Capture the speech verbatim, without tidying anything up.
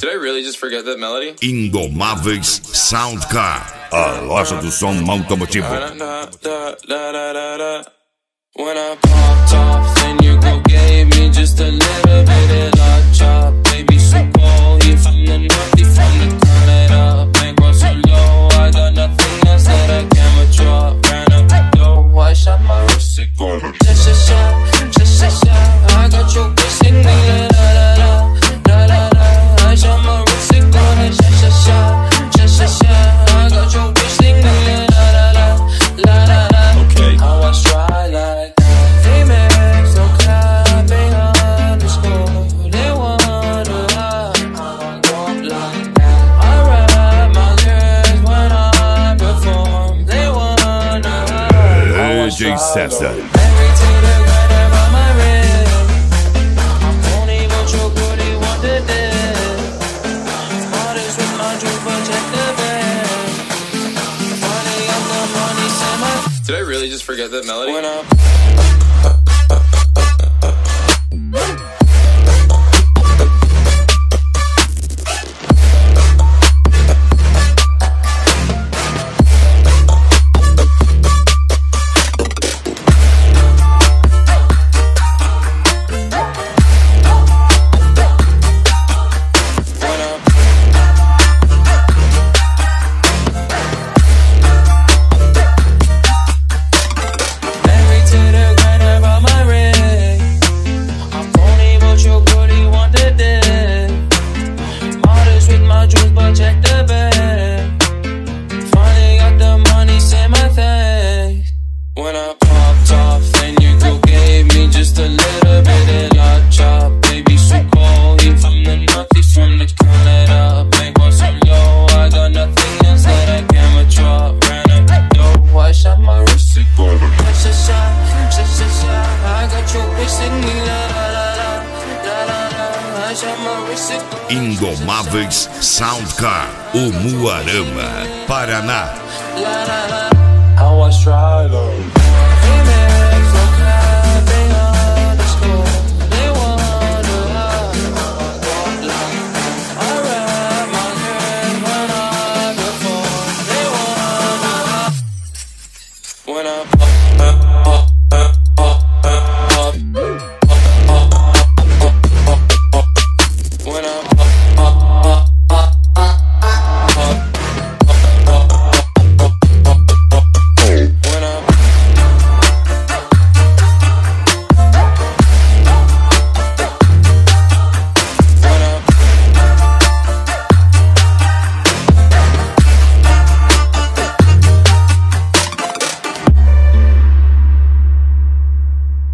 Did I really just forget that melody? Indomáveis Soundcar, a loja do som automotivo. When I popped off, then your girl gave me just a little bit of love chop. Baby, so cold, he from the north, he from the Canada. Bankroll so low, I got nothing else that I can withdraw. Ran up the dough, I shot my wrist, it go. Just a shot, just a shot. I got your bitch singing la la la la la la. I shot my wrist, it go. Just a shot, just a shot. I got your bitch singing la la la la la la. Okay, how I try like. D J César. Did I really just forget that melody? Indomáveis Soundcar, Umuarama, Paraná. How I try though.